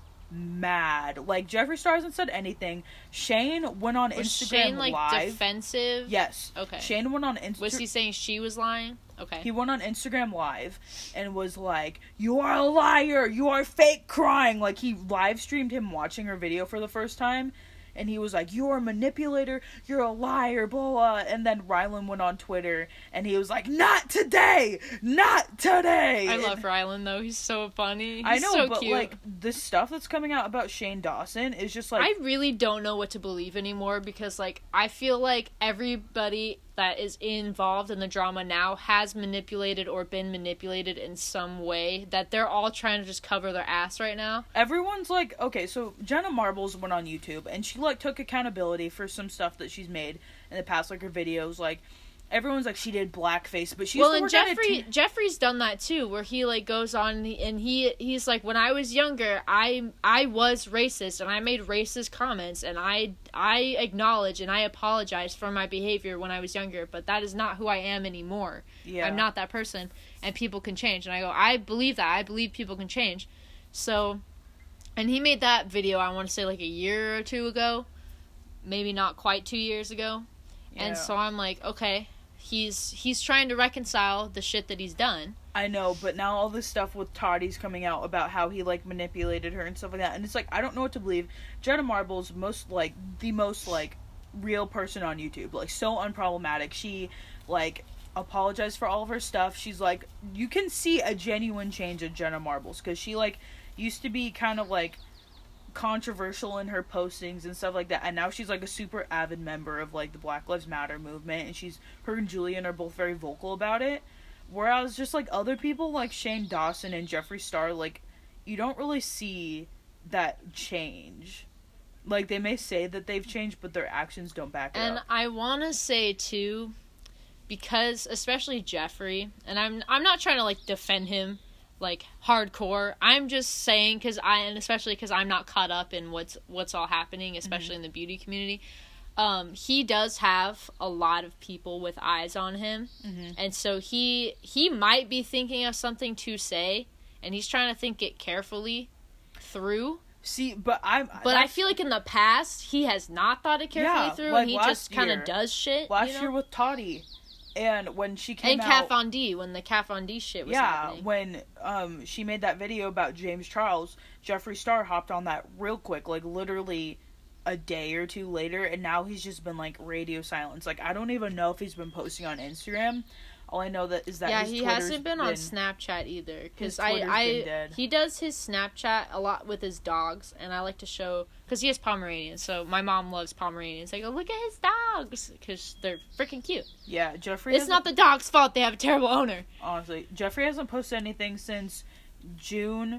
mad. Like, Jeffree Star hasn't said anything. Shane went on Was Instagram Shane, like, Live. defensive? Yes. Okay. Shane went on Instagram. Was he saying she was lying? Okay. He went on Instagram Live and was like, you are a liar, you are fake crying. Like, he live streamed him watching her video for the first time, and he was like, you are a manipulator, you're a liar, blah, blah. And then Rylan went on Twitter, and he was like, not today, not today. I love Rylan, though. He's so funny. He's I know, so but, cute. like, the stuff that's coming out about Shane Dawson is just, like... I really don't know what to believe anymore, because, like, I feel like everybody that is involved in the drama now has manipulated or been manipulated in some way, that they're all trying to just cover their ass right now. Everyone's like, okay, so Jenna Marbles went on YouTube, and she, like, took accountability for some stuff that she's made in the past, like, her videos, like, everyone's like, she did blackface, but she's well, and Jeffrey, Jeffrey's done that too, where he, like, goes on, and, he, and he he's like, when I was younger, I I was racist, and I made racist comments, and I, I acknowledge and I apologize for my behavior when I was younger, but that is not who I am anymore. Yeah. I'm not that person, and people can change. And I go, I believe that. I believe people can change. So, and he made that video, I want to say, like, a year or two ago, maybe not quite two years ago, Yeah. and so I'm like, okay, he's he's trying to reconcile the shit that he's done. I know, but now all this stuff with Toddy's coming out about how he, like, manipulated her and stuff like that, and it's like, I don't know what to believe. Jenna Marbles, most, like, the most, like, real person on YouTube, like, so unproblematic. She, like, apologized for all of her stuff. She's like, you can see a genuine change in Jenna Marbles, because she, like, used to be kind of, like, controversial in her postings and stuff like that, and now she's, like, a super avid member of, like, the Black Lives Matter movement, and she's, her and Julian are both very vocal about it, whereas just, like, other people like Shane Dawson and Jeffree Star, like, you don't really see that change. Like, they may say that they've changed, but their actions don't back it And up. I want to say, too, because, especially Jeffrey, and I'm I'm not trying to, like, defend him, like, hardcore. I'm just saying, because I, and especially because I'm not caught up in what's what's all happening, especially Mm-hmm. in the beauty community. Um, he does have a lot of people with eyes on him, Mm-hmm. and so he he might be thinking of something to say, and he's trying to think it carefully through. See, but I'm... But I feel like in the past, he has not thought it carefully Yeah, through, like and he last just kind year. of does shit. Last you know? year with Toddy, and when she came and out... Kat Von D, when the Kat Von D shit was yeah, happening. when um she made that video about James Charles, Jeffree Star hopped on that real quick, like, literally a day or two later, and now he's just been, like, radio silence. Like, I don't even know if he's been posting on Instagram. All I know that is that yeah, his he Twitter's hasn't been, on Snapchat either, because his I, Twitter's I been dead. he does his Snapchat a lot with his dogs, and I like to show, because he has Pomeranians, so my mom loves Pomeranians. I go, look at his dogs, because they're freaking cute. Yeah, Jeffree It's hasn't- not the dog's fault they have a terrible owner. honestly, Jeffree hasn't posted anything since June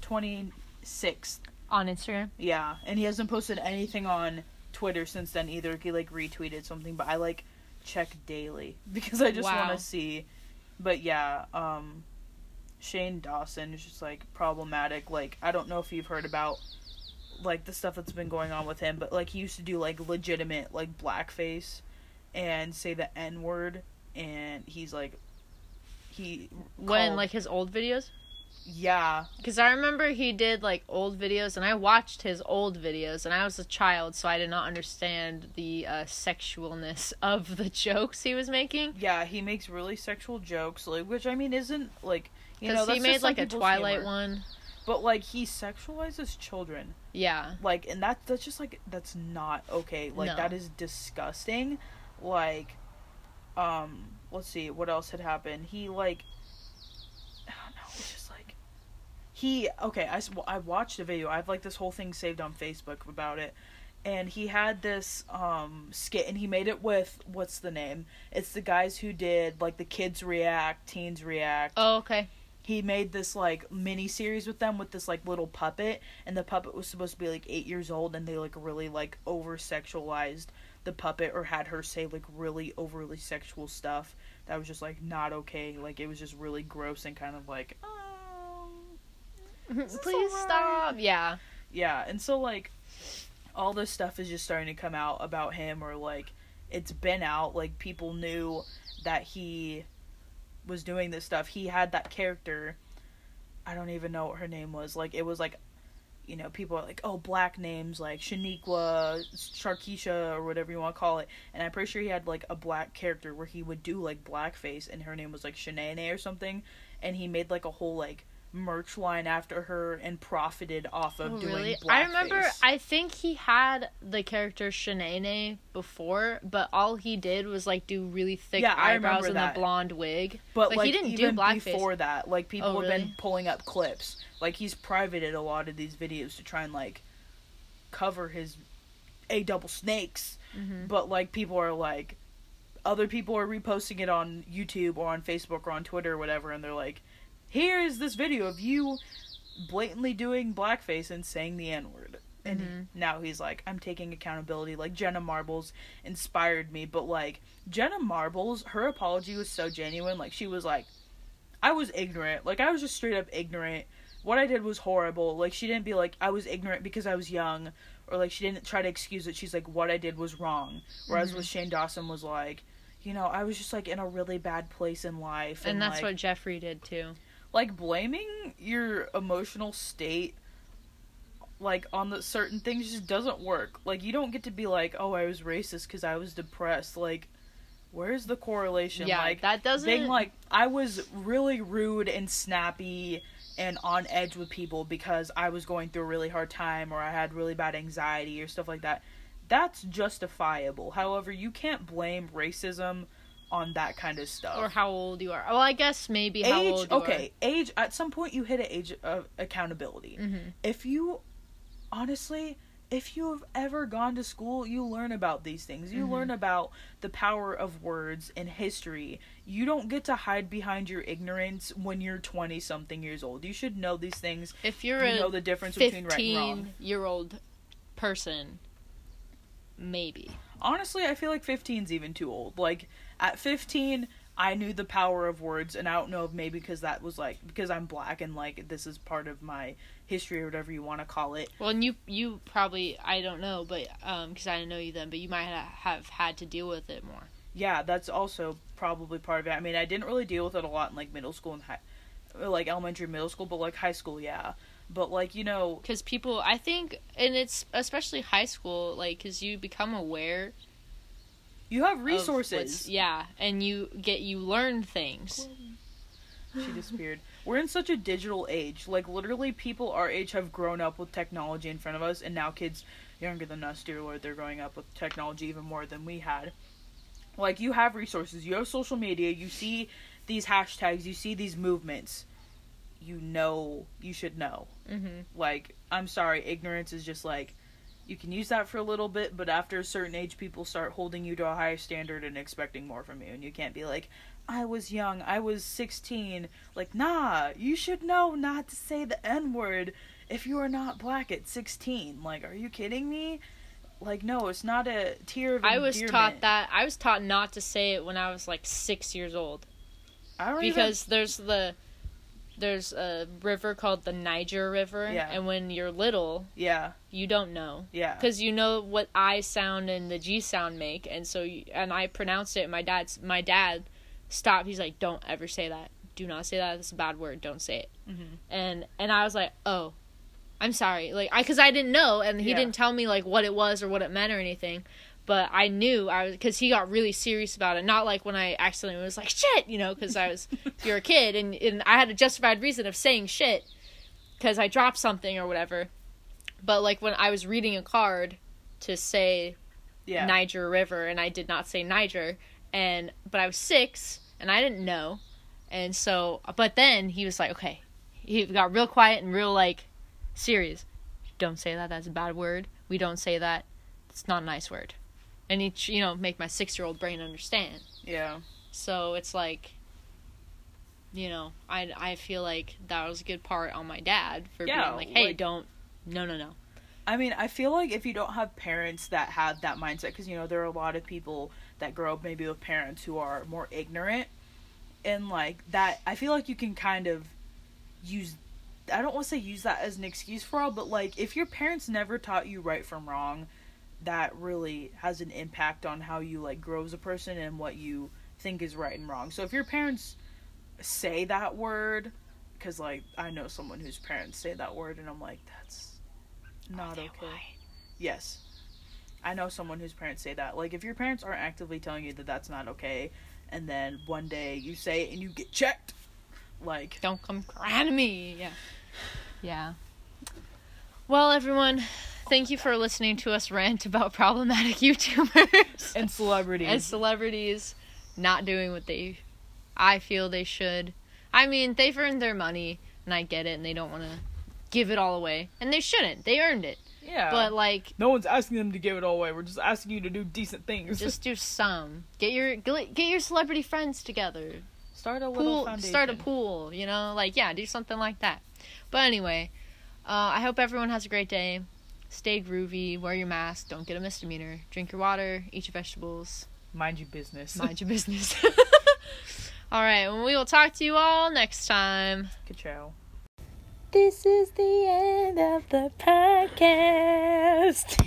twenty-sixth. On Instagram? Yeah, and he hasn't posted anything on Twitter since then either. He, like, retweeted something, but I, like, check daily because I just Wow. want to see. But yeah, um Shane Dawson is just, like, problematic. Like, I don't know if you've heard about, like, the stuff that's been going on with him, but, like, he used to do, like, legitimate, like, blackface and say the N-word, and he's, like, he... When, called, like, his old videos? Yeah. Because I remember he did, like, old videos, and I watched his old videos, and I was a child, so I did not understand the uh, sexualness of the jokes he was making. Yeah, he makes really sexual jokes, like, which, I mean, isn't, like, you know, Because that's he made, just some like, a people's Twilight humor. one. But, like, he sexualizes children. Yeah. Like, and that, that's just, like, that's not okay. Like, No. that is disgusting. Like, um, let's see, what else had happened? He, like, I don't know, it's just, like, he, okay, I, s- I watched a video. I have, like, this whole thing saved on Facebook about it. And he had this, um, skit, and he made it with, what's the name? It's the guys who did, like, the Kids React, Teens React. Oh, okay. He made this, like, mini-series with them with this, like, little puppet, and the puppet was supposed to be, like, eight years old, and they, like, really, like, over-sexualized the puppet, or had her say, like, really overly sexual stuff that was just, like, not okay. Like, it was just really gross and kind of, like, oh, is this Please alright? stop. Yeah. Yeah, and so, like, all this stuff is just starting to come out about him, or, like, it's been out, like, people knew that he was doing this stuff. He had that character, I don't even know what her name was, like, it was, like, you know, people are like, oh, black names, like, Shaniqua, Sharkeisha, or whatever you want to call it, and I'm pretty sure he had, like, a black character where he would do, like, blackface, and her name was, like, Shanae or something, and he made, like, a whole, like, merch line after her and profited off of Oh, doing really? blackface. I remember, I think he had the character Shanae before, but all he did was, like, do really thick Yeah, I eyebrows remember and that. the blonde wig. But, Like, like, he didn't do even blackface. before that, like, people Oh, have been really? pulling up clips. Like, he's privated a lot of these videos to try and, like, cover his A double snakes. Mm-hmm. But, like, people are, like, other people are reposting it on YouTube or on Facebook or on Twitter or whatever, and they're like, here is this video of you blatantly doing blackface and saying the N-word. And Mhm. now he's like, I'm taking accountability. Like, Jenna Marbles inspired me. But, like, Jenna Marbles, her apology was so genuine. Like, she was like, I was ignorant. Like, I was just straight up ignorant. What I did was horrible. Like, she didn't be like, I was ignorant because I was young. Or, like, she didn't try to excuse it. She's like, what I did was wrong. Whereas Mhm. with Shane Dawson was like, you know, I was just, like, in a really bad place in life. And, And, that's like, what Jeffrey did, too. like, blaming your emotional state, like, on the certain things just doesn't work. Like, you don't get to be like, oh, I was racist because I was depressed. Like, where's the correlation? Yeah, like, that doesn't... being like, I was really rude and snappy and on edge with people because I was going through a really hard time, or I had really bad anxiety or stuff like that. That's justifiable. However, you can't blame racism on that kind of stuff. Or how old you are. Well, I guess maybe how age, old you okay, age, at some point you hit an age of accountability. are. Mm-hmm. If you, honestly, if you have ever gone to school, you learn about these things. You Mhm. learn about the power of words and history. You don't get to hide behind your ignorance when you're twenty-something years old. You should know these things. If you're You a know the difference between right and wrong. fifteen-year-old person, maybe. Honestly, I feel like fifteen's even too old. Like, at fifteen, I knew the power of words, and I don't know if maybe because that was, like, because I'm black and, like, this is part of my history or whatever you want to call it. Well, and you you probably, I don't know, but, um, because I didn't know you then, but you might ha- have had to deal with it more. Yeah, that's also probably part of it. I mean, I didn't really deal with it a lot in, like, middle school and high, like, elementary, middle school, but, like, high school, yeah. But, like, you know... Because people, I think, and it's especially high school, like, because you become aware. You have of resources. what's- Yeah, and you get, you learn things. She disappeared. We're in such a digital age. Like, literally, people our age have grown up with technology in front of us, and now kids younger than us, dear Lord, they're growing up with technology even more than we had. Like, you have resources. You have social media. You see these hashtags. You see these movements. You know, you should know. Mm-hmm. Like, I'm sorry, ignorance is just, like, you can use that for a little bit, but after a certain age, people start holding you to a higher standard and expecting more from you, and you can't be like, I was young, I was sixteen. Like, nah, you should know not to say the N-word if you are not black at sixteen. Like, are you kidding me? Like, no, it's not a tier of I was endearment. taught that, I was taught not to say it when I was, like, six years old. I don't Because there's the, there's a river called the Niger River. Yeah. And when you're little, Yeah. you don't know. Yeah. Because you know what I sound and the G sound make, and so you, and I pronounced it. And my dad's my dad stopped. He's like, "Don't ever say that. Do not say that. It's a bad word. Don't say it." Mm-hmm. And and I was like, "Oh, I'm sorry." Like I, because I didn't know, and he Yeah. didn't tell me like what it was or what it meant or anything. But I knew I was, because he got really serious about it. Not like when I accidentally was like, shit, you know, because I was, you're a kid, and, and I had a justified reason of saying shit, because I dropped something or whatever. But, like, when I was reading a card to say Yeah. Niger River, and I did not say Niger, and, but I was six, and I didn't know, and so, but then he was like, okay, he got real quiet and real, like, serious. Don't say that, that's a bad word. We don't say that. It's not a nice word. And he, you know, make my six-year-old brain understand. Yeah. So it's like, you know, I, I feel like that was a good part on my dad for Yeah, being like, hey, like- don't, no, no, no. I mean, I feel like if you don't have parents that have that mindset, because, you know, there are a lot of people that grow up maybe with parents who are more ignorant, and, like, that, I feel like you can kind of use, I don't want to say use that as an excuse for all, but, like, if your parents never taught you right from wrong, that really has an impact on how you, like, grow as a person and what you think is right and wrong. So if your parents say that word, because, like, I know someone whose parents say that word, and I'm like, that's not okay. White? Yes. I know someone whose parents say that. Like, if your parents aren't actively telling you that that's not okay, and then one day you say it and you get checked, like... Don't come crying to me. Yeah. Yeah. Well, everyone, thank you for listening to us rant about problematic YouTubers. And celebrities. And celebrities not doing what they, I feel they should. I mean, they've earned their money, and I get it, and they don't want to give it all away. And they shouldn't. They earned it. Yeah. But, like... No one's asking them to give it all away. We're just asking you to do decent things. Just do some. Get your get your celebrity friends together. Start a little Pool, foundation. start a pool, you know? Like, yeah, do something like that. But anyway, uh, I hope everyone has a great day. Stay groovy, wear your mask, don't get a misdemeanor. Drink your water, eat your vegetables. Mind your business. Mind your business. Alright, well, we will talk to you all next time. Ka-chow. This is the end of the podcast.